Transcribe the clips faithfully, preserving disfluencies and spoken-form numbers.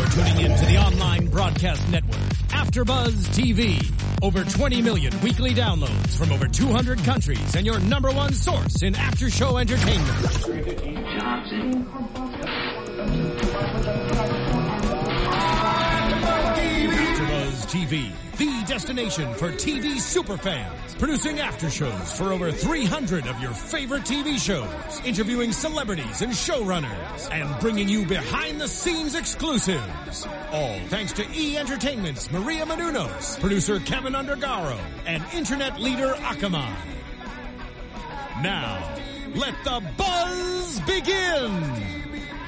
You're tuning in to the online broadcast network, AfterBuzz T V. Over twenty million weekly downloads from over two hundred countries and your number one source in after-show entertainment. AfterBuzz T V, the destination for T V superfans, producing after shows for over three hundred of your favorite T V shows, interviewing celebrities and showrunners, and bringing you behind-the-scenes exclusives. All thanks to E! Entertainment's Maria Menounos, producer Kevin Undergaro, and internet leader Akamai. Now, let the buzz begin!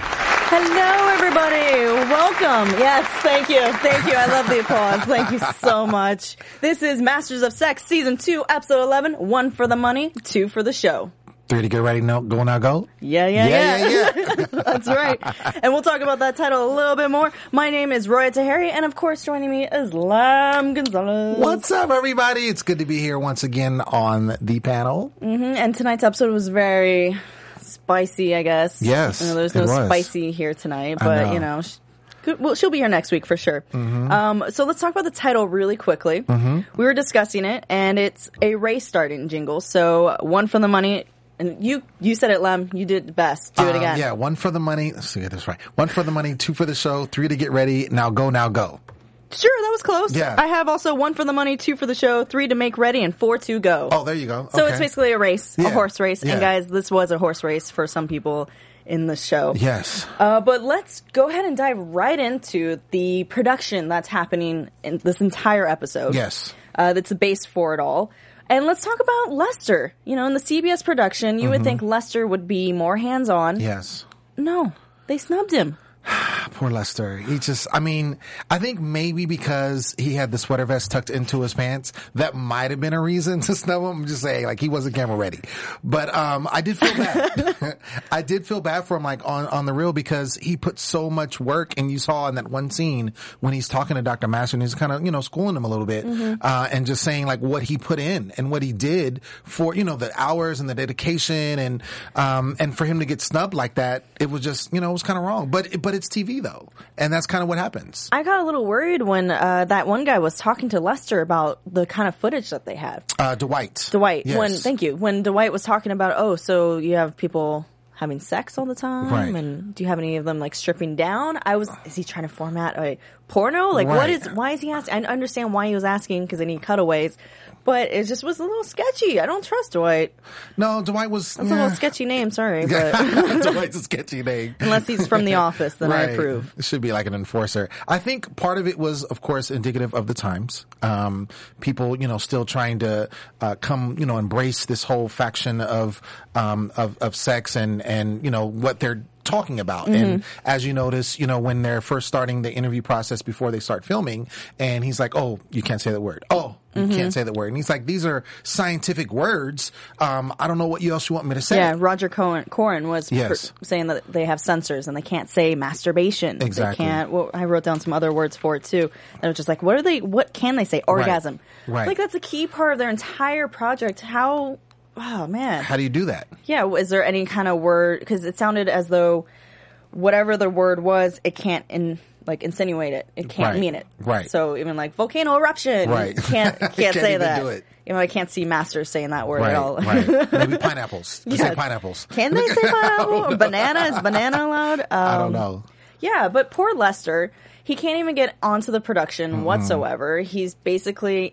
Hello, everybody. Welcome. Yes, thank you. Thank you. I love the applause. Thank you so much. This is Masters of Sex, Season two, Episode eleven. One for the money, two for the show. Three to get ready, now, go, now, go? Yeah, yeah, yeah. Yeah, yeah, yeah. That's right. And we'll talk about that title a little bit more. My name is Roya Tahiri, and of course, joining me is Lam Gonzalez. What's up, everybody? It's good to be here once again on the panel. Mm-hmm. And tonight's episode was very spicy, I guess. Yes, you know, there's no it was. spicy here tonight, but, know. you know... Sh- Well, she'll be here next week for sure. Mm-hmm. Um, so let's talk about the title really quickly. Mm-hmm. We were discussing it, and it's a race starting jingle. So one for the money, and you you said it, Lem. You did best. Do it Uh, again. Yeah, one for the money. Let's get this right. One for the money, two for the show, three to get ready. Now go, now go. Sure, that was close. Yeah. I have also one for the money, two for the show, three to make ready, and four to go. Oh, there you go. So Okay. it's basically a race, Yeah. a horse race. Yeah. And guys, this was a horse race for some people in the show. Yes. Uh, but let's go ahead and dive right into the production that's happening in this entire episode. Yes. Uh, that's the base for it all. And let's talk about Lester. You know, in the C B S production, you Mm-hmm. would think Lester would be more hands-on. Yes. No, they snubbed him. Poor Lester. He just, I mean, I think maybe because he had the sweater vest tucked into his pants, that might have been a reason to snub him. I'm just saying, like, he wasn't camera ready. But, um, I did feel bad. I did feel bad for him, like, on, on the real, because he put so much work, and you saw in that one scene when he's talking to Doctor Master and he's kind of, you know, schooling him a little bit, mm-hmm. uh, and just saying, like, what he put in and what he did for, you know, the hours and the dedication and, um, and for him to get snubbed like that, it was just, you know, it was kind of wrong. But, but it's T V though. And that's kind of what happens. I got a little worried when uh, that one guy was talking to Lester about the kind of footage that they had. Uh, Dwight. Dwight. Yes. When thank you. When Dwight was talking about, oh, so you have people having sex all the time, Right. and do you have any of them like stripping down? I was. Is he trying to format a porno? Like, what Right. is? Why is he asking? I understand why he was asking because they need cutaways, but it just was a little sketchy. I don't trust Dwight. No, Dwight was. That's a little sketchy name. Sorry, but Dwight's a sketchy name. unless he's from The Office, then Right. I approve. It should be like an enforcer. I think part of it was, of course, indicative of the times. Um, people, you know, still trying to uh, come, you know, embrace this whole faction of um, of of sex and and you know what they're talking about. Mm-hmm. And as you notice, you know, when they're first starting the interview process before they start filming, and he's like, "Oh, you can't say that word. Oh, you Mm-hmm. can't say that word." And he's like, "These are scientific words. Um, I don't know what else you want me to say." Yeah, Roger Cohen, Corin was Yes. per- saying that they have censors and they can't say masturbation. Exactly. They can't. Well, I wrote down some other words for it too. And it was just like, what are they? What can they say? Orgasm. Right. Like that's a key part of their entire project. How? Oh man. How do you do that? Yeah. Is there any kind of word? Because it sounded as though whatever the word was, it can't in. Like insinuate it, it can't Right. mean it. Right. So even like volcano eruption, Right. you can't can't, Can't say even that. do it. You know, I can't see Masters saying that word Right, at all. right. Maybe pineapples. Let's Yeah. say pineapples. Can they say pineapple? Banana? Is banana allowed? Um, I don't know. Yeah, but poor Lester, he can't even get onto the production Mm-hmm. whatsoever. He's basically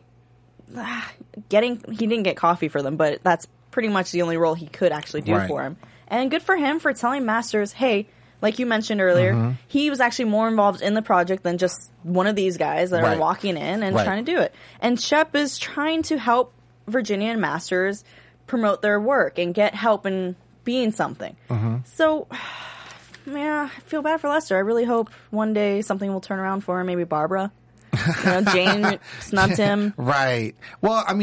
ah, getting, he didn't get coffee for them, but that's pretty much the only role he could actually do Right. for him. And good for him for telling Masters, hey, like you mentioned earlier, Mm-hmm. he was actually more involved in the project than just one of these guys that Right. are walking in and Right. trying to do it. And Shep is trying to help Virginia and Masters promote their work and get help in being something. Mm-hmm. So, yeah, I feel bad for Lester. I really hope one day something will turn around for him. Maybe Barbara. You know, Jane snubbed him. Right. Well, I mean,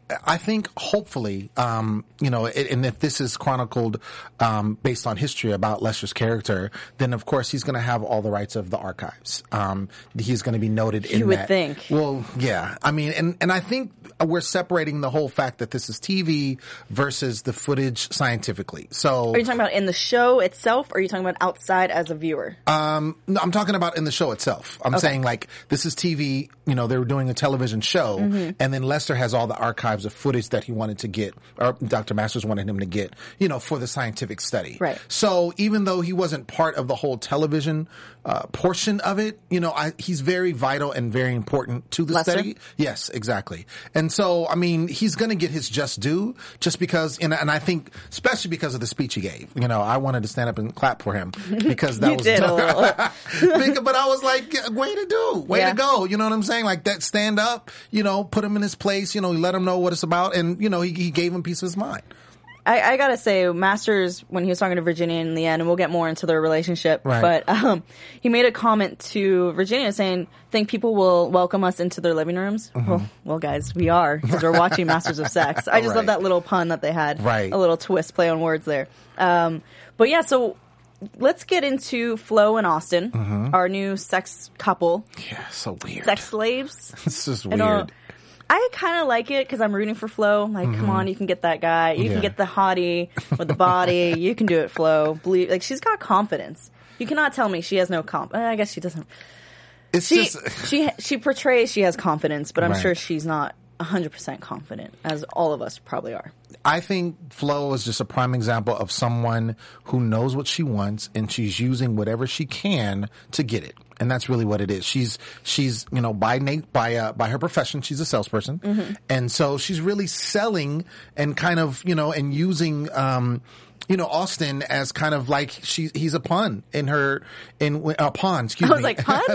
I think hopefully, um, you know, and if this is chronicled um, based on history about Lester's character, then of course he's going to have all the rights of the archives. Um, he's going to be noted in you would that. think. Well, yeah. I mean, and, and I think we're separating the whole fact that this is T V versus the footage scientifically. So, are you talking about in the show itself, or are you talking about outside as a viewer? Um, no, I'm talking about in the show itself. I'm Okay. saying like this is T V. You know, they were doing a television show, Mm-hmm. and then Lester has all the archives of footage that he wanted to get, or Doctor Masters wanted him to get, you know, for the scientific study. Right. So even though he wasn't part of the whole television uh, portion of it, you know, I, he's very vital and very important to the Lester? study. Yes, exactly. And so, I mean, he's going to get his just due, just because, and, and I think, especially because of the speech he gave. You know, I wanted to stand up and clap for him because that You was did a little. Because- but I was like, way to do, way Yeah. to go. You know what I'm saying? Like that, stand up. You know, put him in his place. You know, let him know what it's about, and you know, he, he gave him peace of his mind. I, I gotta say, Masters, when he was talking to Virginia in the end, and we'll get more into their relationship, Right. but um, he made a comment to Virginia saying, think people will welcome us into their living rooms? Mm-hmm. Well, well, guys, we are, because we're watching Masters of Sex. I just Right. love that little pun that they had. Right. A little twist, play on words there. Um, but yeah, so let's get into Flo and Austin, Mm-hmm. our new sex couple, Yeah, so weird. sex slaves. It's just I weird. don't- I kind of like it because I'm rooting for Flo. Like, come on, you can get that guy. You Mm-hmm. Yeah. can get the hottie with the body. You can do it, Flo. Believe, like, she's got confidence. You cannot tell me she has no comp. I guess she doesn't. It's She just she she portrays she has confidence, but I'm Right. sure she's not one hundred percent confident, as all of us probably are. I think Flo is just a prime example of someone who knows what she wants and she's using whatever she can to get it. And that's really what it is. She's, she's, you know, by Nate, by, uh, by her profession, she's a salesperson. Mm-hmm. And so she's really selling and kind of, you know, and using, um, you know, Austin as kind of like she, he's a pawn in her, in, a pawn, excuse I me. was like, pawn?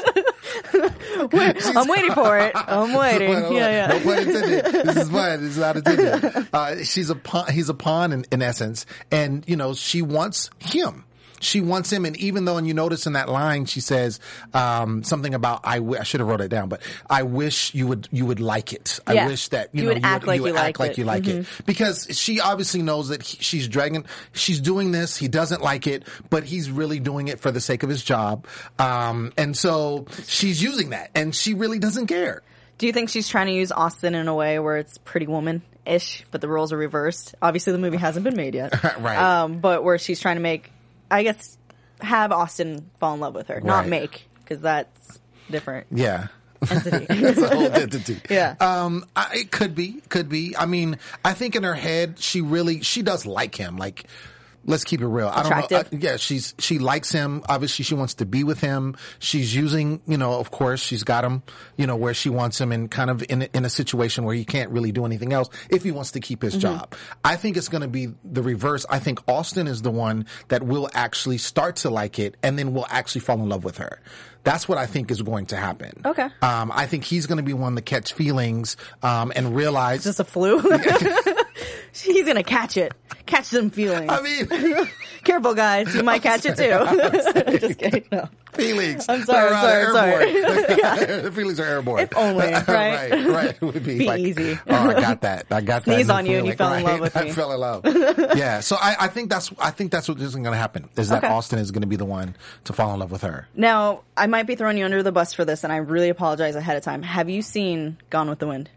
I'm waiting for it. I'm waiting. Well, Yeah, yeah. No pun intended. This is fun. This is not intended. Uh, she's a pawn, he's a pawn in, in essence. And, you know, she wants him. She wants him, and even though, and you notice in that line, she says um, something about I, w- I should have wrote it down, but I wish you would you would like it. Yeah. I wish that you, You know would act like you would you act liked like it. you like it, Mhm. because she obviously knows that he, she's dragging, she's doing this. He doesn't like it, but he's really doing it for the sake of his job, um, and so she's using that, and she really doesn't care. Do you think she's trying to use Austin in a way where it's Pretty Woman-ish, but the roles are reversed? Obviously, the movie hasn't been made yet. Right. Um, but where she's trying to make, I guess, have Austin fall in love with her, not Right. make, because that's different Yeah. entity. It's a whole entity. Yeah. Um, I, it could be, could be. I mean, I think in her head, she really, she does like him. Like, let's keep it real. I don't know. Attractive. I, yeah, she's, she likes him. Obviously, she wants to be with him. She's using, you know, of course, she's got him, you know, where she wants him, and kind of in, a- in a situation where he can't really do anything else if he wants to keep his job. I think it's going to be the reverse. I think Austin is the one that will actually start to like it, and then will actually fall in love with her. That's what I think is going to happen. Okay. Um, I think he's going to be one to catch feelings, um, and realize. Just a flu. He's gonna catch it, catch them feelings. I mean, Careful, guys, you might catch it too. Just kidding. No. feelings. I'm sorry, They're, uh, sorry, airborne. The feelings are airborne. If only, right? right, right. It would be, Be like, easy. Oh, I got that. I got that. Sneeze new on you and you feeling, fell in right? love with I me. fell in love. Yeah. So I, I think that's, I think that's what is going to happen. Is that Okay. Austin is going to be the one to fall in love with her. Now, I might be throwing you under the bus for this, and I really apologize ahead of time. Have you seen Gone with the Wind?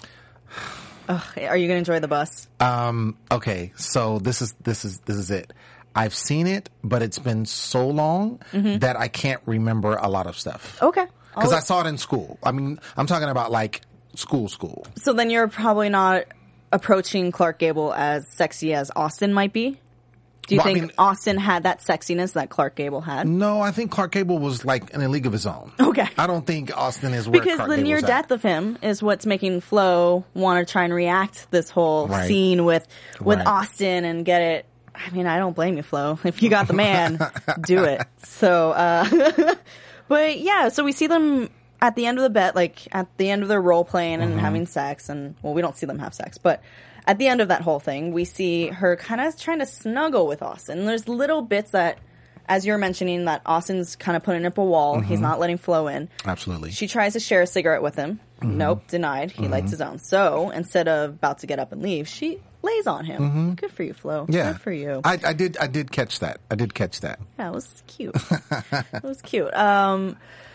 Ugh, are you going to enjoy the bus? Um, okay. So this is, this is, this is it. I've seen it, but it's been so long that I can't remember a lot of stuff. Okay. Because I'll- I saw it in school. I mean, I'm talking about like school, school. So then you're probably not approaching Clark Gable as sexy as Austin might be? Do you Well, I think mean- Austin had that sexiness that Clark Gable had? No, I think Clark Gable was like in a league of his own. Okay. I don't think Austin is where Because Clark the Gable's near at. death of him is what's making Flo want to try and react this whole Right. scene with with Right. Austin and get it. I mean, I don't blame you, Flo. If you got the man, do it. So, uh, but yeah, so we see them at the end of the bet, like at the end of their role playing and Mm-hmm. having sex, and well, we don't see them have sex, but at the end of that whole thing, we see her kind of trying to snuggle with Austin. There's little bits that as you're mentioning, that Austin's kind of putting up a wall. Mm-hmm. He's not letting Flo in. Absolutely. She tries to share a cigarette with him. Mm-hmm. Nope, denied. He mm-hmm. lights his own. So instead of about to get up and leave, she lays on him. Mm-hmm. Good for you, Flo. Yeah. Good for you. I, I did. I did catch that. I did catch that. Yeah, it was cute. It was cute. Um,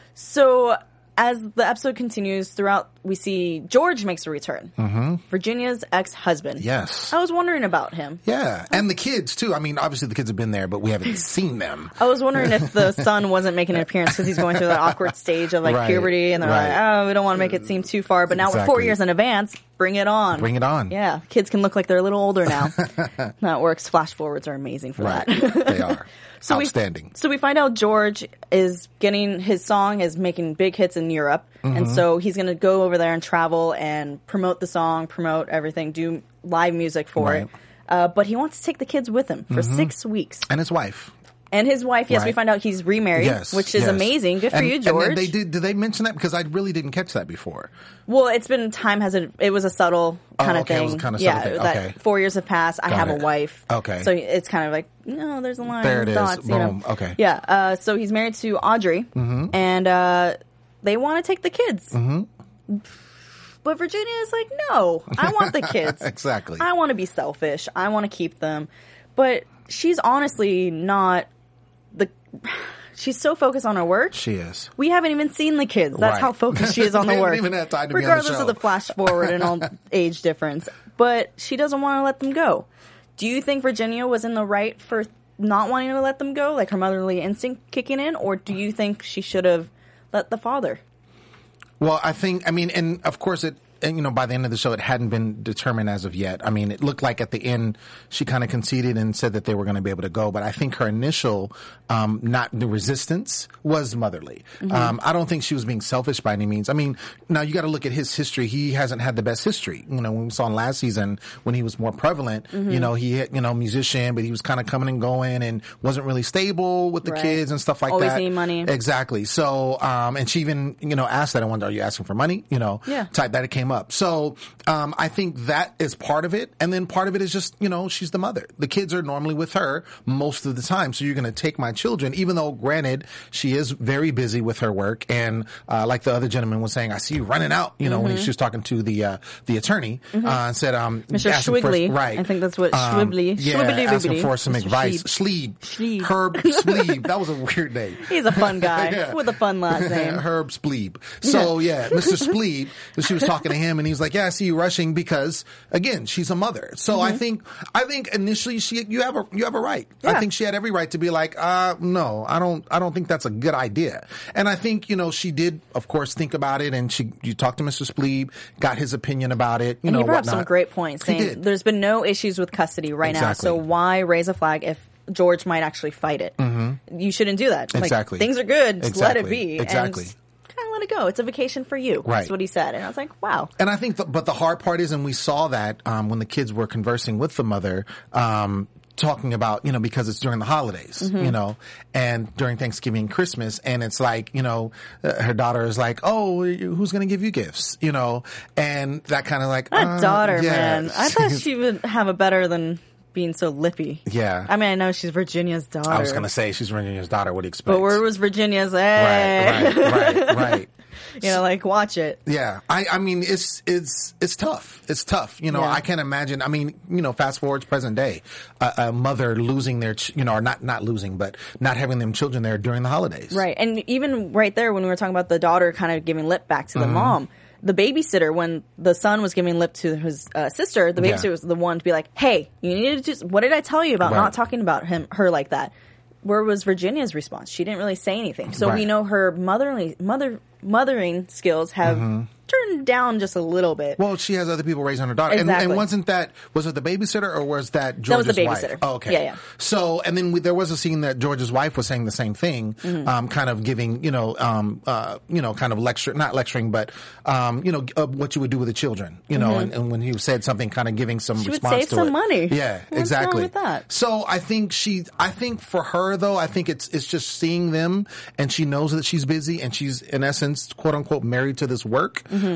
so as the episode continues throughout, we see George makes a return. Mm-hmm. Virginia's ex-husband. Yes. I was wondering about him. Yeah, and the kids too. I mean, obviously the kids have been there, but we haven't seen them. I was wondering if the son wasn't making an appearance because he's going through that awkward stage of like right, puberty, and they're right. like, oh, we don't want to make it seem too far, but now exactly. we're four years in advance. Bring it on. Bring it on. Yeah, kids can look like they're a little older now. That works. Flash forwards are amazing for right. that. They are. So outstanding. We, so we find out George is getting his song is making big hits in Europe, mm-hmm. and so he's going to go over there and travel and promote the song, promote everything, do live music for right. it. Uh, but he wants to take the kids with him for mm-hmm. six weeks. And his wife. And his wife, yes, right. we find out he's remarried, yes, which is yes. amazing. Good for and, you, George. And they did. Did they mention that? Because I really didn't catch that before. Well, it's been time has a. It was a subtle kind oh, of okay. thing. It was a kind of yeah, subtle thing. that Okay. four years have passed. I Got have it. a wife. Okay. So it's kind of like no, there's a line. There it is. Dots, you Boom. know? Okay. Yeah. Uh, so he's married to Audrey, mm-hmm. and uh, they want to take the kids. Mm-hmm. But Virginia is like, no, I want the kids. Exactly. I want to be selfish. I want to keep them. But she's honestly not the. She's so focused on her work. She is. We haven't even seen the kids. That's right. how focused she is on the work. Even have time to regardless be on the show. of the flash forward and all age difference. But she doesn't want to let them go. Do you think Virginia was in the right for not wanting to let them go, like her motherly instinct kicking in, or do you think she should have let the father? Well, I think, I mean, and of course it, and, you know, by the end of the show, it hadn't been determined as of yet. I mean, it looked like at the end, she kind of conceded and said that they were going to be able to go. But I think her initial, um, not the resistance was motherly. Mm-hmm. Um, I don't think she was being selfish by any means. I mean, now you got to look at his history. He hasn't had the best history. You know, when we saw him last season, when he was more prevalent, mm-hmm. you know, he hit, you know, musician, but he was kind of coming and going and wasn't really stable with the right. kids and stuff like Always that. Always need money. Exactly. So, um, and she even, you know, asked that. I wonder, are you asking for money? You know, yeah. type that it came up. So, um, I think that is part of it. And then part of it is just, you know, she's the mother. The kids are normally with her most of the time. So you're going to take my children, even though granted, she is very busy with her work. And, uh, like the other gentleman was saying, I see you running out, you know, mm-hmm. when she was talking to the, uh, the attorney, mm-hmm. uh, and said, um, Mister Schwigley. For, right. I think that's what, um, Schwigley. Yeah, Schwibbly asking for some Mister advice. Schlieb. Schlieb. Herb Schlieb. That was a weird name. He's a fun guy yeah. with a fun last name. Herb Spleeb. So yeah, Mister Spleeb, she was talking to him and he was like, yeah, I see you rushing because again, she's a mother. So mm-hmm. I think, I think initially she, you have a, you have a right. Yeah. I think she had every right to be like, uh, no, I don't, I don't think that's a good idea. And I think, you know, she did, of course, think about it and she, you talked to Mister Spleeb, got his opinion about it, you and know, he brought whatnot. up some great points saying he did. There's been no issues with custody right exactly. now. So why raise a flag if George might actually fight it? Mm-hmm. You shouldn't do that. Exactly. Like, things are good. Just exactly. let it be. Exactly. And kind of let it go. It's a vacation for you. Right. That's what he said. And I was like, wow. And I think, the, but the hard part is, and we saw that um, when the kids were conversing with the mother, um, talking about, you know, because it's during the holidays, mm-hmm. you know, and during Thanksgiving and Christmas. And it's like, you know, uh, her daughter is like, oh, who's going to give you gifts? You know, and that kind of like, that uh, daughter, yeah. man. I thought she would have a better than being so lippy. Yeah. I mean, I know she's Virginia's daughter. I was going to say she's Virginia's daughter. What do you expect? But where was Virginia's? Hey. Right, right, right, right. You know, like, watch it. Yeah. I, I mean, it's, it's, it's tough. It's tough. You know, yeah. I can't imagine. I mean, you know, fast forward to present day, a, a mother losing their, ch- you know, or not, not losing, but not having them children there during the holidays. Right. And even right there, when we were talking about the daughter kind of giving lip back to the mm-hmm. mom, the babysitter, when the son was giving lip to his uh, sister, the babysitter yeah. was the one to be like, hey, you need to just, what did I tell you about right. not talking about him, her like that? Where was Virginia's response? She didn't really say anything. So right. we know her motherly, mother, mothering skills have mm-hmm. turned down just a little bit. Well, she has other people raising her daughter. Exactly. And, and wasn't that, was it the babysitter or was that George's wife? That was the babysitter. Wife? Oh, okay. Yeah, yeah. So, and then we, there was a scene that George's wife was saying the same thing, mm-hmm. um, kind of giving, you know, um, uh, you know, kind of lecture, not lecturing, but, um, you know, uh, what you would do with the children, you know, mm-hmm. and, and when he said something, kind of giving some she response would save to some it. money. Yeah, What's exactly. wrong with that? So I think she, I think for her though, I think it's, it's just seeing them and she knows that she's busy and she's in essence, quote unquote, married to this work. Mm-hmm.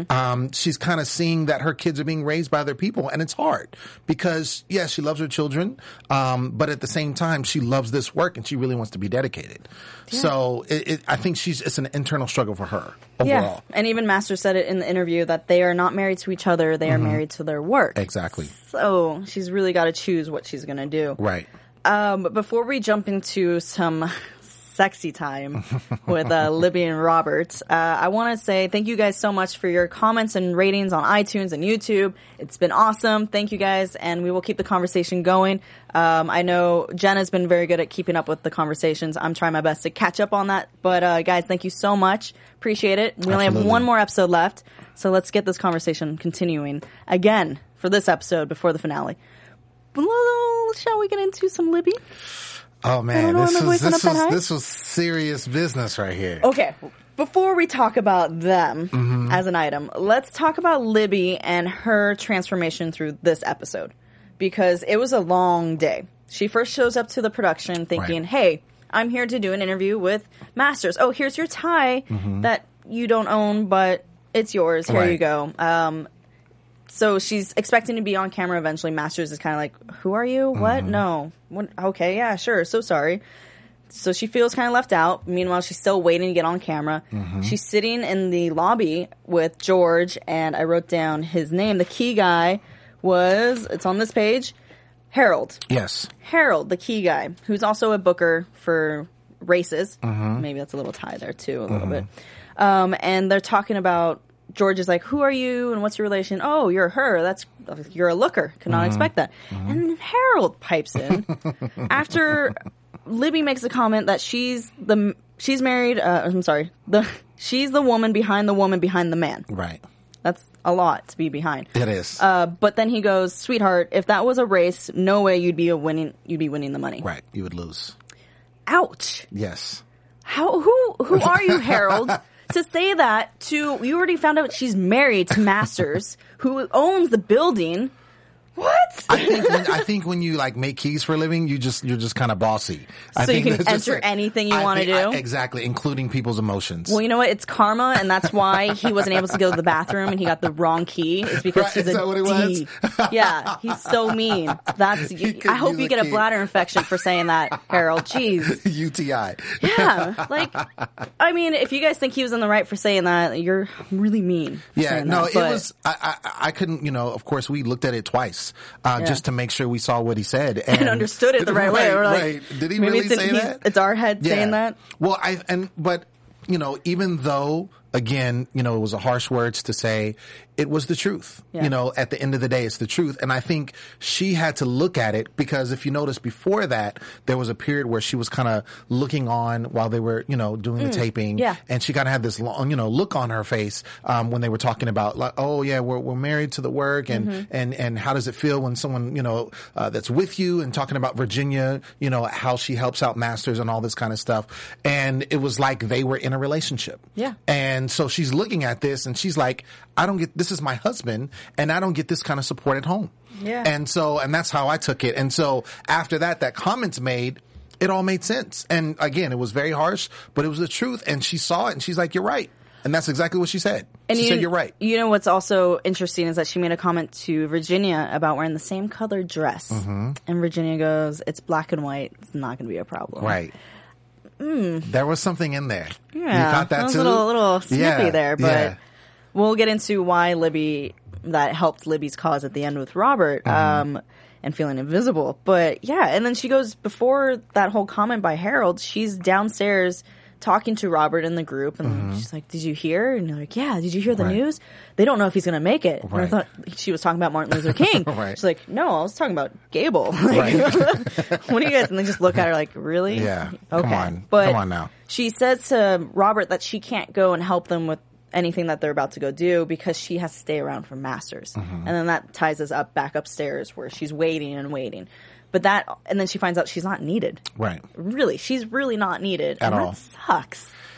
Um, she's kind of seeing that her kids are being raised by other people, and it's hard because, yeah, she loves her children, um, but at the same time, she loves this work and she really wants to be dedicated. Yeah. So it, it, I think she's it's an internal struggle for her overall. Yeah, and even Masters said it in the interview that they are not married to each other; they are mm-hmm. married to their work. Exactly. So she's really got to choose what she's going to do. Right. Um, but before we jump into some sexy time with uh, Libby and Robert, uh, I want to say thank you guys so much for your comments and ratings on iTunes and YouTube. It's been awesome. Thank you guys, and we will keep the conversation going. Um, I know Jenna's been very good at keeping up with the conversations. I'm trying my best to catch up on that. But uh, guys, thank you so much. Appreciate it. We Absolutely. only have one more episode left, so let's get this conversation continuing again for this episode before the finale. Well, shall we get into some Libby? Oh man, this was this was this was serious business right here. Okay, before we talk about them mm-hmm. as an item, let's talk about Libby and her transformation through this episode, because it was a long day. She first shows up to the production thinking, right. "Hey, I'm here to do an interview with Masters. Oh, here's your tie mm-hmm. that you don't own, but it's yours. Here right. you go." Um, So she's expecting to be on camera eventually. Masters is kind of like, who are you? What? Mm-hmm. No. What? Okay, yeah, sure. So sorry. So she feels kind of left out. Meanwhile, she's still waiting to get on camera. Mm-hmm. She's sitting in the lobby with George, and I wrote down his name. The key guy was, it's on this page, Harold. Yes. Harold, the key guy, who's also a booker for races. Mm-hmm. Maybe that's a little tie there, too, a little mm-hmm. bit. Um, and they're talking about, George is like, who are you and what's your relation? Oh, you're her. That's you're a looker. Could not mm-hmm. expect that. Mm-hmm. And then Harold pipes in after Libby makes a comment that she's the she's married. Uh, I'm sorry, the she's the woman behind the woman behind the man. Right. That's a lot to be behind. It is. Uh, but then he goes, sweetheart, if that was a race, no way you'd be a winning. You'd be winning the money. Right. You would lose. Ouch. Yes. How? Who? Who are you, Harold? To say that to, you already found out she's married to Masters, who owns the building. What? I think when, I think when you like make keys for a living, you just you're just kind of bossy. So I think you can enter like, anything you want to do. I, exactly, including people's emotions. Well, you know what? It's karma, and that's why he wasn't able to go to the bathroom and he got the wrong key. It's because right, he's is a that what it D. Was? Yeah, he's so mean. That's. I hope you get key. a bladder infection for saying that, Harold. Jeez. U T I. Yeah, like I mean, if you guys think he was in the right for saying that, you're really mean. Yeah, no, that, it was. I, I I couldn't. You know, of course, we looked at it twice, uh, yeah. just to make sure we saw what he said and, and understood it the right, right way. We're like, right. Did he really say that? It's our head yeah. saying that. Well, I and but you know, even though again, you know, it was a harsh words to say, it was the truth. Yeah. You know, at the end of the day, it's the truth. And I think she had to look at it because if you notice before that, there was a period where she was kind of looking on while they were, you know, doing mm. the taping. Yeah. And she kind of had this long, you know, look on her face, um, when they were talking about like, oh yeah, we're, we're married to the work and, mm-hmm. and, and how does it feel when someone, you know, uh, that's with you and talking about Virginia, you know, how she helps out Masters and all this kind of stuff. And it was like they were in a relationship. Yeah. And so she's looking at this and she's like, I don't get, this is my husband and I don't get this kind of support at home. Yeah. And so, and that's how I took it. And so after that, that comment's made, it all made sense. And again, it was very harsh, but it was the truth. And she saw it and she's like, you're right. And that's exactly what she said. And she you, said, you're right. You know what's also interesting is that she made a comment to Virginia about wearing the same colored dress. Mm-hmm. And Virginia goes, it's black and white. It's not going to be a problem. Right. Mm. There was something in there. Yeah. You caught that, that was too? A little, little snippy yeah. there, but yeah. we'll get into why Libby, that helped Libby's cause at the end with Robert, mm-hmm. um, and feeling invisible. But yeah, and then she goes, before that whole comment by Harold, she's downstairs talking to Robert in the group, and mm-hmm. she's like, did you hear? And they're like, yeah, did you hear the right. news? They don't know if he's going to make it. Right. And I thought she was talking about Martin Luther King. right. She's like, no, I was talking about Gable. Like, right. what do you guys, and they just look at her like, really? Yeah. Okay. Come on. But Come on now. She says to Robert that she can't go and help them with anything that they're about to go do because she has to stay around for Masters. Mm-hmm. And then that ties us up back upstairs where she's waiting and waiting. But that, and then she finds out she's not needed. Right. Really, she's really not needed. At and all. That sucks.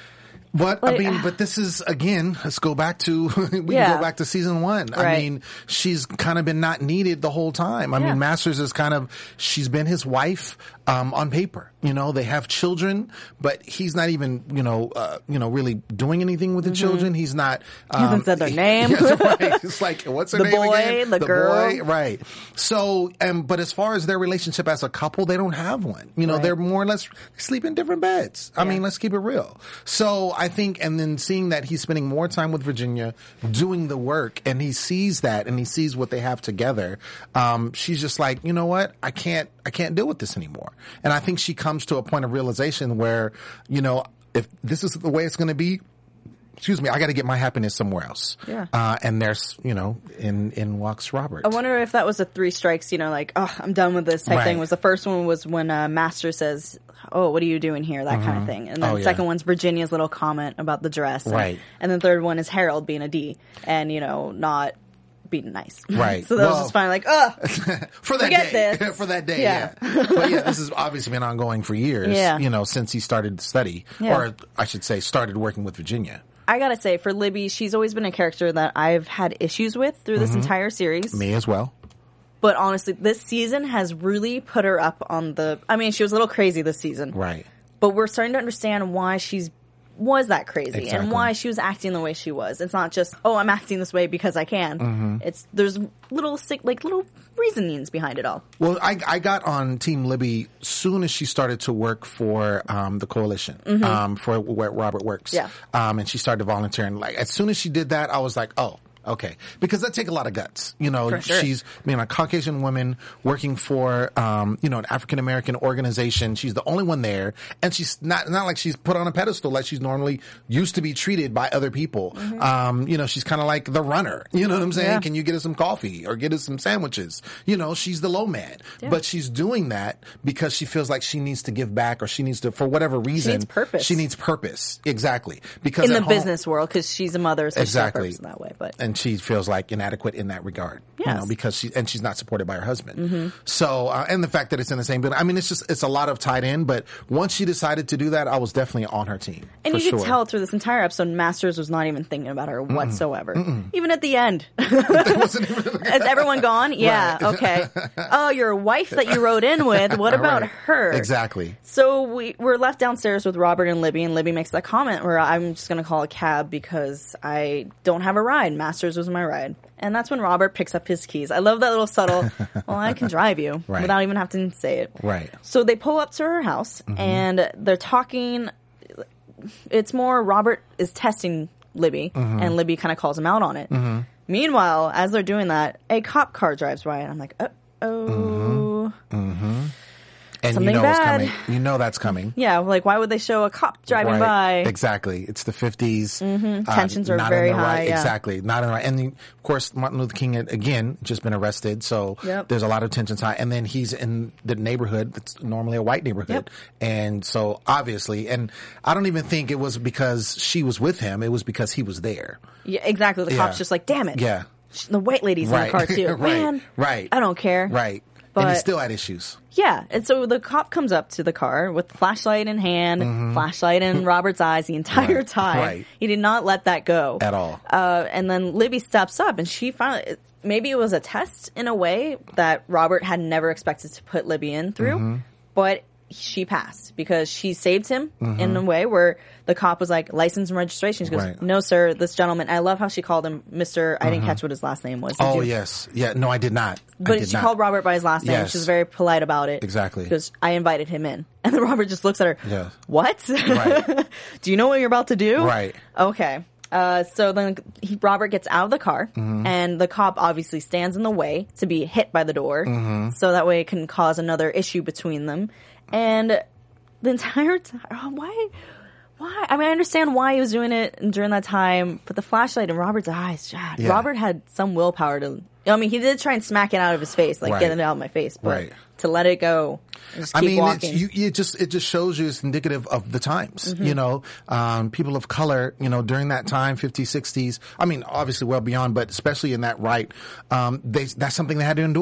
But Like, I mean, but this is again. Let's go back to we Yeah. can go back to season one. I Right. mean, she's kind of been not needed the whole time. I Yeah. mean, Masters is kind of she's been his wife um, on paper. You know, they have children, but he's not even you know uh, you know really doing anything with the children. He's not. Um, He hasn't said their name. Yeah, right. It's like what's her The name boy, again? the girl. boy, right? So, um, but as far as their relationship as a couple, they don't have one. You know, Right. they're more or less sleep in different beds. I Yeah. mean, let's keep it real. So I think, and then seeing that he's spending more time with Virginia doing the work, and he sees that, and he sees what they have together. Um, she's just like, you know what? I can't, I can't deal with this anymore. And I think she comes to a point of realization where, you know, if this is the way it's going to be, excuse me, I got to get my happiness somewhere else. Yeah. Uh, and there's, you know, in, in walks Robert. I wonder if that was a three strikes, you know, like, oh, I'm done with this type Right. thing. Was the first one was when uh, Master says, oh, what are you doing here? That kind of thing. And then Oh, the yeah. second one's Virginia's little comment about the dress. And, Right. And then the third one is Harold being a D and, you know, not being nice. Right. So that was Well- just finally like, ugh. for that Forget day. this. for that day, Yeah. yeah. But yeah, this has obviously been ongoing for years. Yeah. You know, since he started to study, Yeah. or I should say, started working with Virginia. I gotta say, for Libby, she's always been a character that I've had issues with through this entire series. Me as well. But honestly, this season has really put her up on the. I mean, she was a little crazy this season. Right. But we're starting to understand why she's was that crazy Exactly. and why she was acting the way she was. It's not just, oh, I'm acting this way because I can. Mm-hmm. It's there's little sick like little reasonings behind it all. Well, I, I got on Team Libby soon as she started to work for um, the coalition, um, for where Robert works. Yeah. Um, and she started volunteering. Like as soon as she did that, I was like, oh. Okay, because that take a lot of guts. You know, For sure. she's, I mean, a Caucasian woman working for, um, you know, an African American organization. She's the only one there, and she's not not like she's put on a pedestal like she's normally used to be treated by other people. Um, you know, she's kind of like the runner. You know what I'm saying? Yeah. Can you get us some coffee or get us some sandwiches? You know, she's the low man, Yeah. but she's doing that because she feels like she needs to give back, or she needs to, for whatever reason, needs purpose. She needs purpose, exactly. Because In at the home- business world, because she's a mother, so Exactly. she's a purpose in that way. But and she feels like inadequate in that regard, you Yes. know, because she and she's not supported by her husband. So, uh, and the fact that it's in the same building, I mean, it's just it's a lot of tied in. But once she decided to do that, I was definitely on her team. and for you could sure. tell through this entire episode, Masters was not even thinking about her whatsoever. Even at the end, It wasn't even- is everyone gone? Yeah, Right. okay. Oh, your wife that you rode in with. What about Right. her? Exactly. So we, we're left downstairs with Robert and Libby, and Libby makes that comment where I'm just going to call a cab because I don't have a ride. Masters was my ride. And that's when Robert picks up his keys. I love that little subtle, well, I can drive you Right. without even having to say it. Right. So they pull up to her house, and they're talking. It's more Robert is testing Libby, and Libby kind of calls him out on it. Meanwhile, as they're doing that, a cop car drives by, and I'm like, uh-oh. And Something you know bad. it's coming. You know that's coming. Yeah, like why would they show a cop driving Right. by? Exactly. It's the fifties. Mhm. Tensions are not very in the high, Right. yeah. Exactly. Not in the right. And the, of course, Martin Luther King had, again just been arrested, so Yep. there's a lot of tensions high. And then he's in the neighborhood that's normally a white neighborhood, Yep. and so obviously, and I don't even think it was because she was with him. It was because he was there. Yeah, exactly. The Yeah. cop's just like, damn it. Yeah. Sh- The white lady's Right. in the car too. Right. Man, Right. I don't care. Right. But- and he still had issues. Yeah, and so the cop comes up to the car with flashlight in hand, flashlight in Robert's eyes the entire Mm-hmm. Right. time. Right. He did not let that go At all. Uh, and then Libby steps up, and she finally. Maybe it was a test in a way that Robert had never expected to put Libby in through, Mm-hmm. but she passed because she saved him in a way where the cop was like, license and registration. She goes, Right. no, sir, this gentleman. I love how she called him Mister I didn't catch what his last name was. Did Oh you? yes. Yeah. No, I did not. I But did she not. called Robert by his last name. Yes. She was very polite about it. Exactly. Because I invited him in. And then Robert just looks at her. Yeah. What? Right. Do you know what you're about to do? Right. Okay. Uh, so then he, Robert gets out of the car, Mm-hmm. and the cop obviously stands in the way to be hit by the door. Mm-hmm. So that way it can cause another issue between them. And the entire time, oh, why? Why? I mean, I understand why he was doing it during that time, but the flashlight in Robert's eyes, God, Yeah. Robert had some willpower to. I mean, he did try and smack it out of his face, like Right. get it out of my face, but Right. to let it go, and just I keep mean, walking. it's, you, it just it just shows you it's indicative of the times. Mm-hmm. You know, um, people of color, you know, during that time, fifties, sixties. I mean, obviously well beyond, but especially in that right, um, they that's something they had to endure.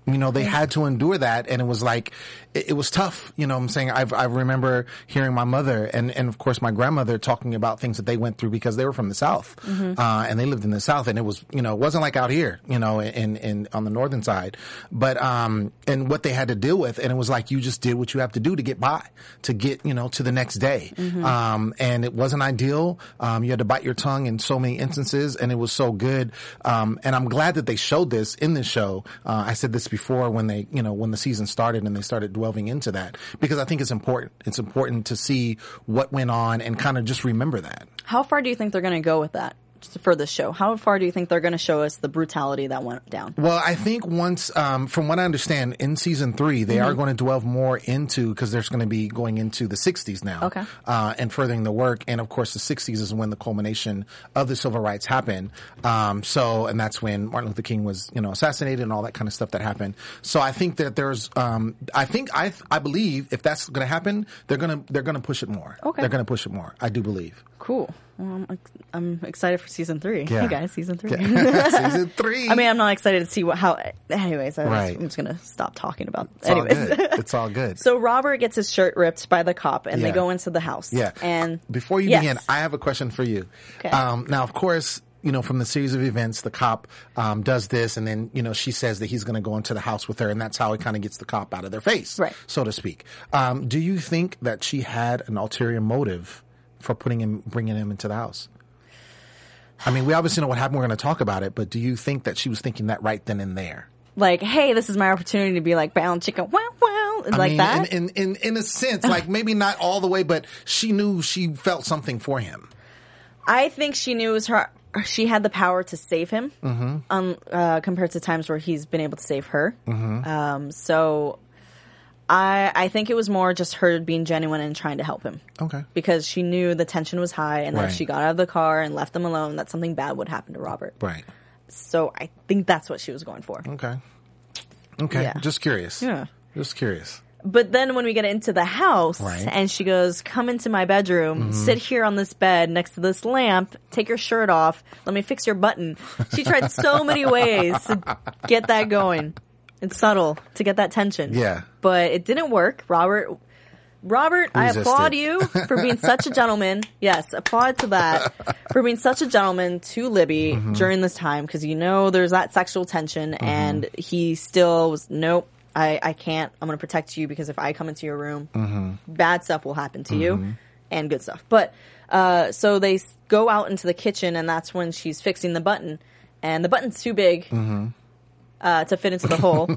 You know, they had to endure that, and it was like, it, it was tough. You know what I'm saying? I've, I remember hearing my mother and, and of course my grandmother talking about things that they went through because they were from the South, mm-hmm. uh, and they lived in the South, and it was, you know, it wasn't like out here, you know, in, in, on the northern side, but, um, and what they had to deal with, and it was like, you just did what you have to do to get by, to get, you know, to the next day. Mm-hmm. Um, and it wasn't ideal. Um, you had to bite your tongue in so many instances, and it was so good. Um, and I'm glad that they showed this in this show. Uh, I said this before when they, you know, when the season started and they started delving into that, because I think it's important. It's important to see what went on and kind of just remember that. How far do you think they're going to go with that for this show? How far do you think they're going to show us the brutality that went down? Well, I think once, um, from what I understand, in season three, they mm-hmm. are going to delve more into, because there's going to be going into the sixties now, okay. uh, and furthering the work. And of course, the sixties is when the culmination of the civil rights happened. Um, so, and that's when Martin Luther King was, you know, assassinated and all that kind of stuff that happened. So I think that there's, um, I think, I, I believe if that's going to happen, they're going to, they're going to push it more. Okay. They're going to push it more. I do believe. Cool. Well, I'm, I'm excited for season three. Yeah. Hey guys, season three. Yeah. Season three. I mean, I'm not excited to see what, how, anyways, I was, right. I'm just going to stop talking about, it's anyways. all good. It's all good. So Robert gets his shirt ripped by the cop and yeah. they go into the house. Yeah. And before you yes. begin, I have a question for you. Okay. Um, now, of course, you know, from the series of events, the cop um, does this, and then, you know, she says that he's going to go into the house with her, and that's how he kind of gets the cop out of their face, right. so to speak. Um, do you think that she had an ulterior motive for putting him, bringing him into the house? I mean, we obviously know what happened. We're going to talk about it, but do you think that she was thinking that right then and there? Like, hey, this is my opportunity to be like bound chicken, wow, wow, I like mean, that? In, in, in, in a sense, like maybe not all the way, but she knew she felt something for him. I think she knew it was her. She had the power to save him, mm-hmm. um, uh, compared to times where he's been able to save her. Mm-hmm. Um, so I, I think it was more just her being genuine and trying to help him. Okay. Because she knew the tension was high, and that Right. if she got out of the car and left him alone, that something bad would happen to Robert. Right. So I think that's what she was going for. Okay. Okay. Yeah. Just curious. Yeah. Just curious. But then when we get into the house, Right. and she goes, come into my bedroom, Mm-hmm. sit here on this bed next to this lamp, take your shirt off, let me fix your button. She tried so many ways to get that going. It's subtle to get that tension. Yeah. But it didn't work. Robert, Robert, I Resisted. applaud you for being such a gentleman. Yes, applaud to that. For being such a gentleman to Libby Mm-hmm. during this time, because you know there's that sexual tension, Mm-hmm. and he still was, nope. I, I can't. I'm going to protect you because if I come into your room, mm-hmm. bad stuff will happen to Mm-hmm. you and good stuff. But, uh, so they s- go out into the kitchen, and that's when she's fixing the button, and the button's too big, Mm-hmm. uh, to fit into the hole.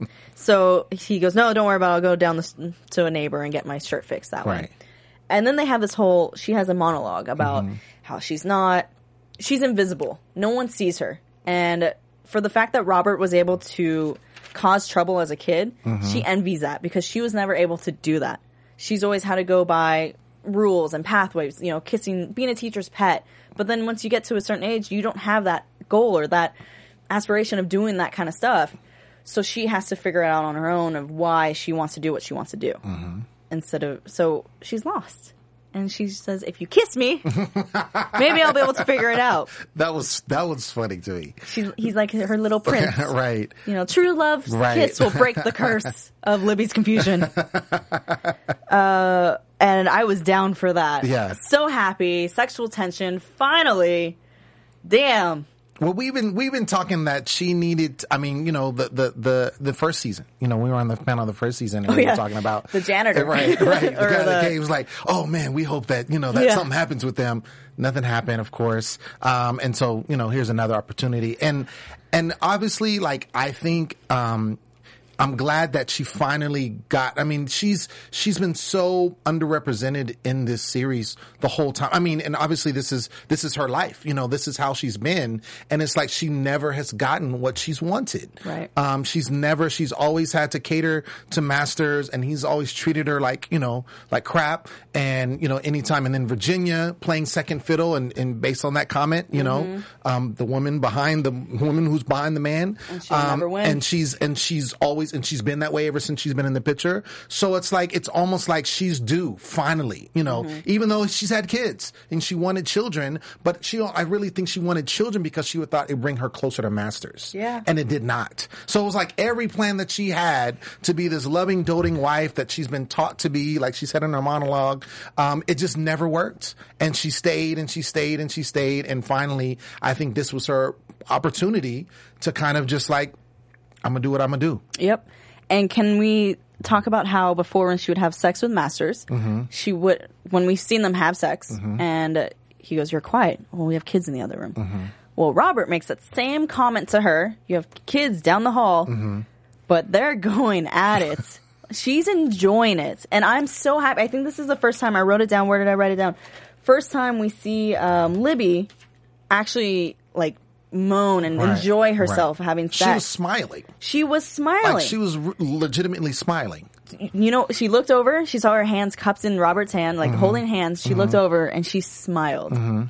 So he goes, no, don't worry about it. I'll go down this, to a neighbor and get my shirt fixed that Right. way. And then they have this whole, she has a monologue about Mm-hmm. how she's not, she's invisible. No one sees her. And for the fact that Robert was able to cause trouble as a kid, Mm-hmm. she envies that because she was never able to do that. She's always had to go by rules and pathways, you know, kissing, being a teacher's pet. But then once you get to a certain age, you don't have that goal or that aspiration of doing that kind of stuff. So she has to figure it out on her own of why she wants to do what she wants to do. Mm-hmm. Instead of, so she's lost. And she says, if you kiss me, maybe I'll be able to figure it out. That was that was funny to me. She's, he's like her little prince. Right. You know, true love's Right. kiss will break the curse of Libby's confusion. Uh, and I was down for that. Yeah. So happy. Sexual tension. Finally. Damn. Well, we've been we've been talking that she needed. I mean, you know, the the the, the first season. You know, we were on the panel the first season, and Oh, we yeah. were talking about The janitor. right? Right. The Or guy the- that came was like, "Oh man, we hope that you know that Yeah. something happens with them." Nothing happened, of course. Um, and so you know, here's another opportunity, and and obviously, like I think. Um, I'm glad that she finally got, I mean, she's, she's been so underrepresented in this series the whole time. I mean, and obviously this is, this is her life. You know, this is how she's been. And it's like she never has gotten what she's wanted. Right. Um, she's never, she's always had to cater to Masters, and he's always treated her like, you know, like crap. And, you know, anytime. And then Virginia playing second fiddle, and, and based on that comment, you Mm-hmm. know, um, the woman behind the woman who's behind the man. And she'll never win. And she's, and she's always, always, and she's been that way ever since she's been in the picture. So it's like, it's almost like she's due, finally, you know, mm-hmm. even though she's had kids and she wanted children, but she, I really think she wanted children because she would thought it'd bring her closer to Masters. Yeah. And it did not. So it was like every plan that she had to be this loving, doting wife that she's been taught to be, like she said in her monologue, um, it just never worked. And she stayed and she stayed and she stayed. And finally, I think this was her opportunity to kind of just like, I'm going to do what I'm going to do. Yep. And can we talk about how before when she would have sex with Masters, mm-hmm. she would, when we've seen them have sex, mm-hmm. and uh, he goes, you're quiet. Well, we have kids in the other room. Mm-hmm. Well, Robert makes that same comment to her. You have kids down the hall, mm-hmm. but they're going at it. She's enjoying it. And I'm so happy. I think this is the first time I wrote it down. Where did I write it down? First time we see um, Libby actually, like, moan and right. enjoy herself right. having sex. She was smiling. She was smiling. Like, she was re- legitimately smiling. You know, she looked over. She saw her hands cupped in Robert's hand, like mm-hmm. holding hands. She mm-hmm. looked over and she smiled. Mm-hmm.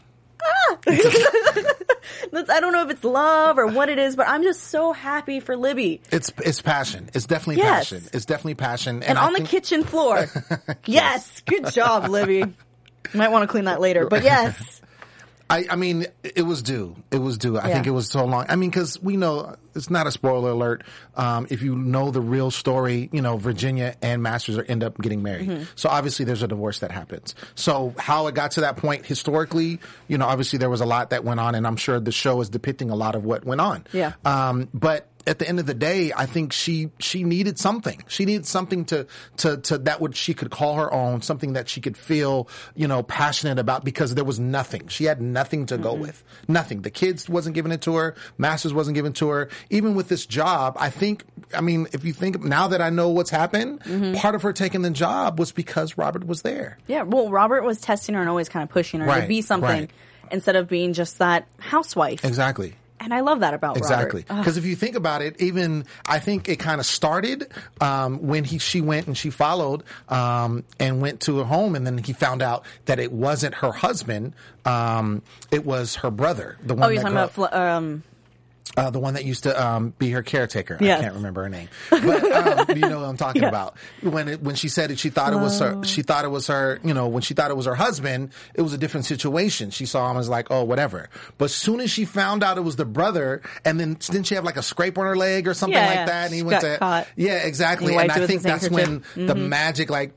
Ah! That's, I don't know if it's love or what it is, but I'm just so happy for Libby. It's it's passion. It's definitely yes. passion. It's definitely passion. And, and on think... the kitchen floor. Yes. Good job, Libby. Might want to clean that later, but yes. I, I mean, it was due. It was due. I yeah. think it was so long. I mean, because we know it's not a spoiler alert. Um, if you know the real story, you know, Virginia and Masters are end up getting married. Mm-hmm. So obviously there's a divorce that happens. So how it got to that point historically, you know, obviously there was a lot that went on, and I'm sure the show is depicting a lot of what went on. Yeah. Um, but at the end of the day, I think she she needed something. She needed something to to to that would she could call her own, something that she could feel, you know, passionate about, because there was nothing. She had nothing to mm-hmm. go with. Nothing. The kids wasn't given it to her. Masters wasn't given to her. Even with this job, I think, I mean, if you think now that I know what's happened, mm-hmm. part of her taking the job was because Robert was there. Yeah. Well, Robert was testing her and always kind of pushing her right, to be something right. instead of being just that housewife. Exactly. And I love that about exactly. Robert. Because if you think about it, even I think it kind of started um, when he she went and she followed um, and went to her home, and then he found out that it wasn't her husband, um, it was her brother. The one oh, you're that talking grew, about um, Uh, the one that used to um, be her caretaker. Yes. I can't remember her name, but um, you know what I'm talking yes. about. When it, when she said it, she thought it was her. She thought it was her. You know, when she thought it was her husband, it was a different situation. She saw him as like, oh, whatever. But as soon as she found out it was the brother, and then didn't she have like a scrape on her leg or something yeah, like yeah. that? And he she went got to caught. yeah, exactly. And, and I think that's when mm-hmm. the magic like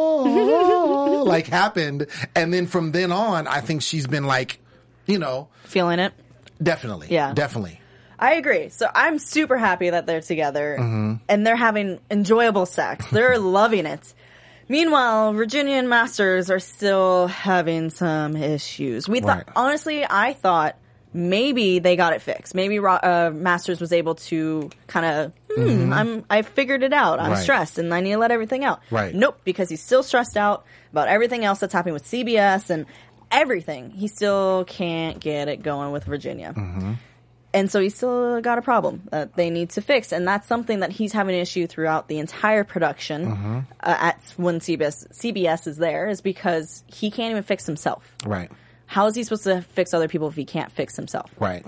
oh, like happened, and then from then on, I think she's been like, you know, feeling it. Definitely, yeah, definitely. I agree. So I'm super happy that they're together mm-hmm. and they're having enjoyable sex. They're loving it. Meanwhile, Virginia and Masters are still having some issues. We right. thought, honestly, I thought maybe they got it fixed. Maybe uh, Masters was able to kind of, hmm, mm-hmm. I'm, I figured it out. I'm right. stressed and I need to let everything out. Right. Nope, because he's still stressed out about everything else that's happening with C B S and everything. He still can't get it going with Virginia. Mm-hmm. And so he's still got a problem that they need to fix. And that's something that he's having an issue throughout the entire production mm-hmm. uh, at when C B S, C B S is there, is because he can't even fix himself. Right. How is he supposed to fix other people if he can't fix himself? Right.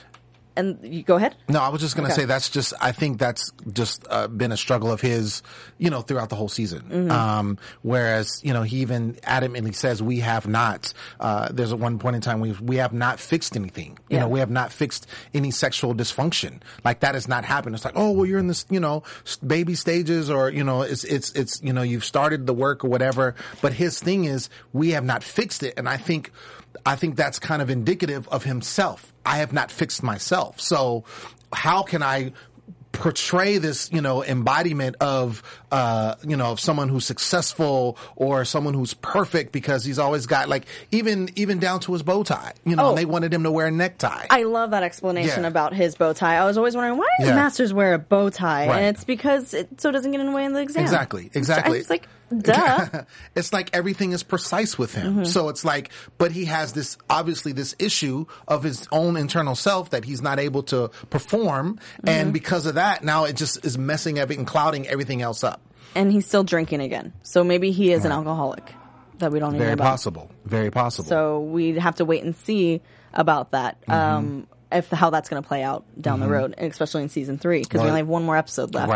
And you go ahead. No, I was just going to okay. say that's just, I think that's just uh, been a struggle of his, you know, throughout the whole season. Mm-hmm. Um, whereas, you know, he even adamantly says we have not, uh, there's at one point in time we, we have not fixed anything. You yeah. know, we have not fixed any sexual dysfunction. Like that has not happened. It's like, oh, well, you're in this, you know, baby stages or, you know, it's, it's, it's, you know, you've started the work or whatever. But his thing is we have not fixed it. And I think, I think that's kind of indicative of himself. I have not fixed myself. So how can I portray this, you know, embodiment of, uh, you know, of someone who's successful or someone who's perfect because he's always got like, even, even down to his bow tie, you know, oh, and they wanted him to wear a necktie. I love that explanation yeah. about his bow tie. I was always wondering, why does yeah. Masters wear a bow tie? Right. And it's because it so it doesn't get in the way of the exam. Exactly. Exactly. It's like, duh. It's like everything is precise with him. Mm-hmm. So it's like, but he has this, obviously this issue of his own internal self that he's not able to perform. Mm-hmm. And because of that, now it just is messing up and clouding everything else up. And he's still drinking again. So maybe he is right. an alcoholic that we don't even know Very about. possible. Very possible. So we'd have to wait and see about that. Mm-hmm. Um, if how that's going to play out down mm-hmm. the road, especially in season three, because well, we only have one more episode left. Right.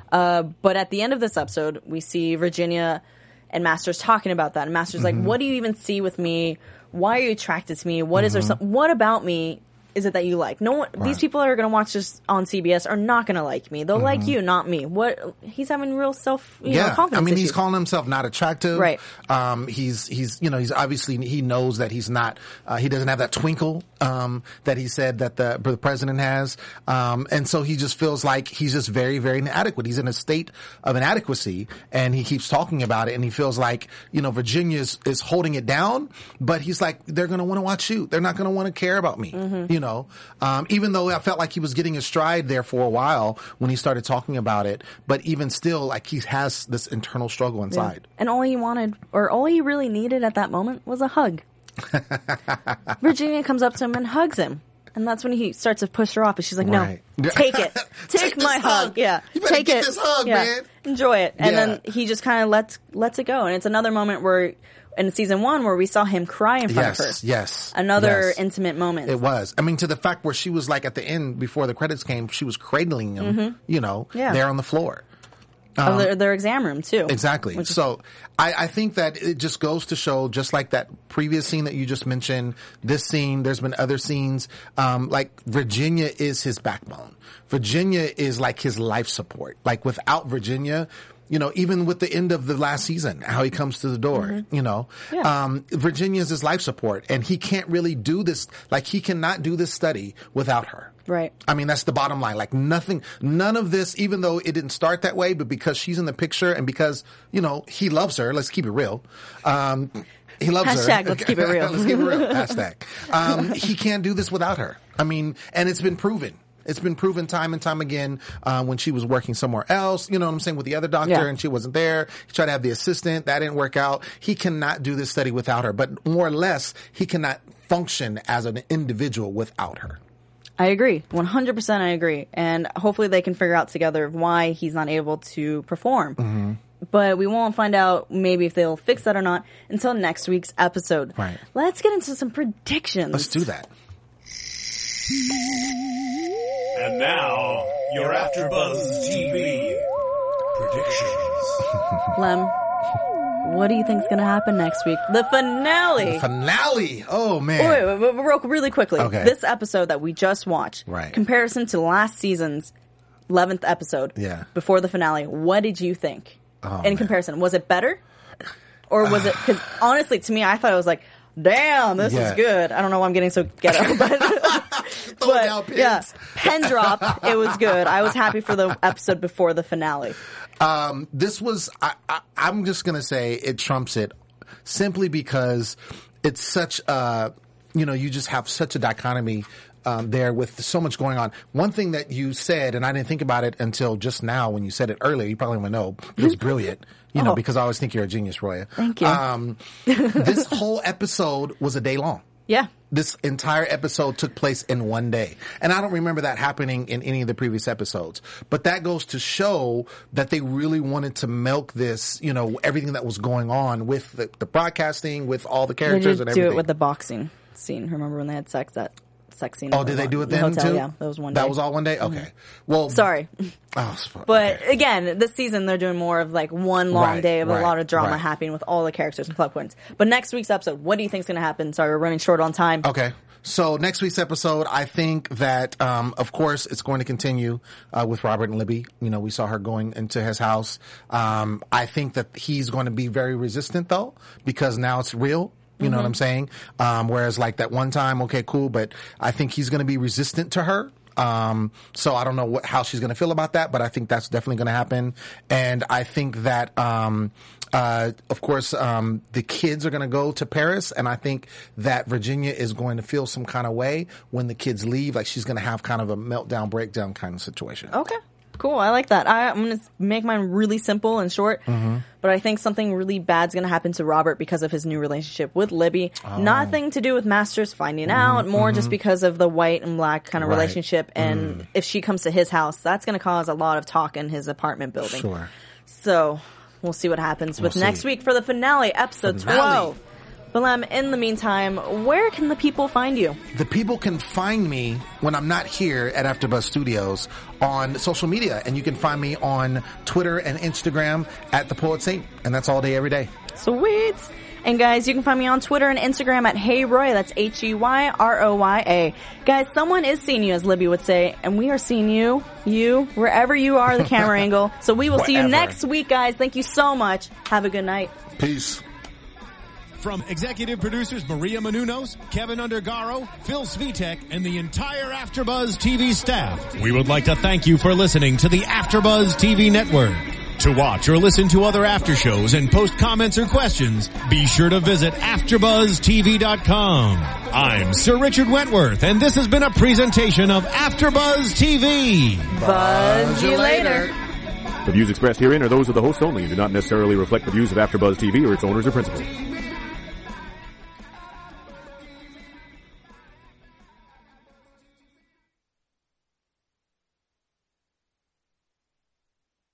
Uh, but at the end of this episode, we see Virginia and Masters talking about that. And Masters mm-hmm. like, what do you even see with me? Why are you attracted to me? What mm-hmm. is there? Some, what about me is it that you like? No one, right. These people that are going to watch this on C B S are not going to like me. They'll mm-hmm. like you, not me. What he's having real self, you yeah. know, confidence I mean, issues. He's calling himself not attractive. Right. Um, he's he's you know he's obviously he knows that he's not. Uh, he doesn't have that twinkle um, that he said that the, the president has, um, and so he just feels like he's just very very inadequate. He's in a state of inadequacy, and he keeps talking about it, and he feels like you know Virginia is, is holding it down, but he's like they're going to want to watch you. They're not going to want to care about me. Mm-hmm. You know. Um, even though I felt like he was getting a stride there for a while when he started talking about it, but even still, like he has this internal struggle inside. Yeah. And all he wanted, or all he really needed at that moment was a hug. Virginia comes up to him and hugs him. And that's when he starts to push her off. And she's like, no, right. take it. Take, take my hug. hug. Yeah. You better take get it. this hug, yeah. man. Enjoy it. And yeah. then he just kind of lets, lets it go. And it's another moment where, in season one, where we saw him cry in front yes, of her. Yes, Another yes. intimate moment. It was. I mean, to the fact where she was like at the end, before the credits came, she was cradling him, mm-hmm. you know, yeah. there on the floor. Um, um, their, their exam room, too. Exactly. So I, I think that it just goes to show, just like that previous scene that you just mentioned, this scene, there's been other scenes, um, like Virginia is his backbone. Virginia is like his life support. Like without Virginia, you know, even with the end of the last season, how he comes to the door, mm-hmm. you know, yeah. um, Virginia is his life support, and he can't really do this. Like he cannot do this study without her. Right. I mean, that's the bottom line. Like nothing, none of this, even though it didn't start that way, but because she's in the picture and because, you know, he loves her. Let's keep it real. Um, he loves Hashtag, her. Hashtag, let's keep it real. Let's keep it real. Hashtag. Um, he can't do this without her. I mean, and it's been proven. It's been proven time and time again uh, when she was working somewhere else, you know what I'm saying, with the other doctor yeah. and she wasn't there. He tried to have the assistant. That didn't work out. He cannot do this study without her. But more or less, he cannot function as an individual without her. I agree. one hundred percent I agree. And hopefully they can figure out together why he's not able to perform. Mm-hmm. But we won't find out maybe if they'll fix that or not until next week's episode. Right. Let's get into some predictions. Let's do that. And now, your AfterBuzz T V predictions. Lem, what do you think's going to happen next week? The finale. The finale. Oh man. Wait, wait, wait, wait, real, really quickly. Okay. This episode that we just watched, right. comparison to last season's eleventh episode, yeah. before the finale. What did you think? Oh, in man. comparison, was it better, or was it? Because honestly, to me, I thought it was like, damn, this yeah. is good. I don't know why I'm getting so ghetto, but. But, yeah, pen drop. It was good. I was happy for the episode before the finale. Um, this was, I, I, I'm just going to say it trumps it simply because it's such a, you know, you just have such a dichotomy um, there with so much going on. One thing that you said, and I didn't think about it until just now when you said it earlier, you probably want to know, it was brilliant. You know, oh. because I always think you're a genius, Roya. Thank you. Um, this whole episode was a day long. Yeah. This entire episode took place in one day. And I don't remember that happening in any of the previous episodes. But that goes to show that they really wanted to milk this, you know, everything that was going on with the, the broadcasting, with all the characters they and did everything. do it with the boxing scene. Remember when they had sex that sex scene? Oh, did they do it the then hotel, too? Yeah, that was one day. That was all one day? Okay. Mm-hmm. Well, sorry. Oh, but okay. again, this season they're doing more of like one long right, day of right, a lot of drama right. happening with all the characters and plot points. But next week's episode, what do you think is going to happen? Sorry, we're running short on time. Okay. So next week's episode, I think that, um, of course, it's going to continue uh, with Robert and Libby. You know, we saw her going into his house. Um, I think that he's going to be very resistant, though, because now it's real. You mm-hmm. know what I'm saying? Um, whereas like that one time, okay, cool, but I think he's going to be resistant to her. Um, so I don't know what, how she's going to feel about that, but I think that's definitely going to happen. And I think that, um, uh, of course, um, the kids are going to go to Paris, and I think that Virginia is going to feel some kind of way when the kids leave. Like she's going to have kind of a meltdown, breakdown kind of situation. Okay. Cool. I like that. I, I'm going to make mine really simple and short, mm-hmm. but I think something really bad's going to happen to Robert because of his new relationship with Libby. Oh. Nothing to do with Masters finding mm-hmm. out, more mm-hmm. just because of the white and black kind of right. relationship. And mm. if she comes to his house, that's going to cause a lot of talk in his apartment building. Sure. So we'll see what happens we'll with see. next week for the finale, episode finale. twelve. But um, in the meantime, where can the people find you? The people can find me when I'm not here at AfterBuzz Studios on social media, and you can find me on Twitter and Instagram at The Poet Saint, and that's all day, every day. Sweet. And guys, you can find me on Twitter and Instagram at Hey Roy. That's H E Y R O Y A. Guys, someone is seeing you, as Libby would say, and we are seeing you, you, wherever you are, the camera angle. So we will see you next week, guys. Thank you so much. Have a good night. Peace. From executive producers Maria Menounos, Kevin Undergaro, Phil Svitek, and the entire AfterBuzz T V staff, we would like to thank you for listening to the AfterBuzz T V network. To watch or listen to other after shows and post comments or questions, be sure to visit after buzz T V dot com. I'm Sir Richard Wentworth, and this has been a presentation of AfterBuzz T V. Buzz you later. The views expressed herein are those of the hosts only and do not necessarily reflect the views of AfterBuzz T V or its owners or principals.